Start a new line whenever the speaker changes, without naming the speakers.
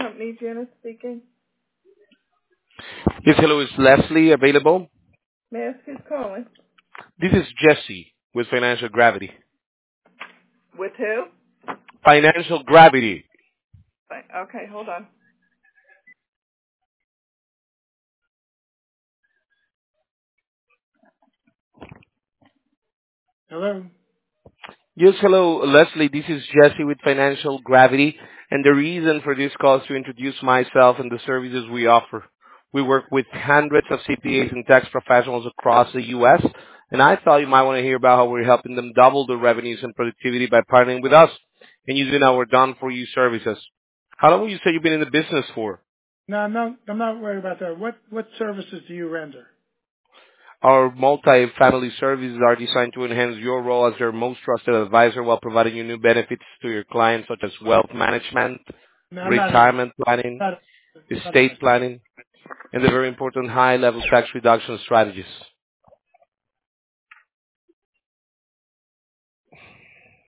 Company, Janice speaking.
Yes, hello. Is Leslie available?
May I ask who's calling?
This is Jesse with Financial Gravity.
With who?
Financial Gravity.
Okay, hold on. Hello.
Yes, hello, Leslie. This is Jesse with Financial Gravity. And the reason for this call is to introduce myself and the services we offer. We work with hundreds of CPAs and tax professionals across the U.S. And I thought you might want to hear about how we're helping them double their revenues and productivity by partnering with us and using our done-for-you services. How long would you say you've been in the business for?
No, I'm not worried about that. What services do you render?
Our multi-family services are designed to enhance your role as their most trusted advisor while providing you new benefits to your clients such as wealth management,
No, I'm not interested.
retirement planning,
Not
estate
interested.
planning, and the very important high-level tax reduction strategies.